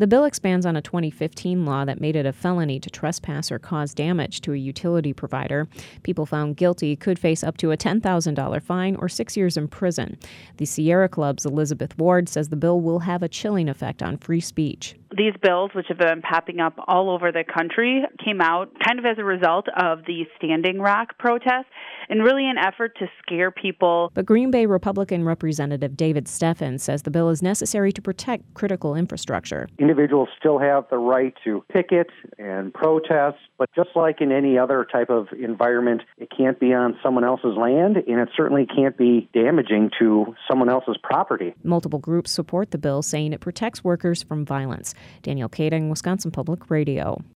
The bill expands on a 2015 law that made it a felony to trespass or cause damage to a utility provider. People found guilty could face up to a $10,000 fine or 6 years in prison. The Sierra Club's Elizabeth Ward says the bill will have a chilling effect on free speech. These bills, which have been popping up all over the country, came out kind of as a result of the Standing Rock protests and really an effort to scare people. But Green Bay Republican Representative David Steffen says the bill is necessary to protect critical infrastructure. Individuals still have the right to picket and protest, but just like in any other type of environment, it can't be on someone else's land, and it certainly can't be damaging to someone else's property. Multiple groups support the bill, saying it protects workers from violence. Danielle Kading, Wisconsin Public Radio.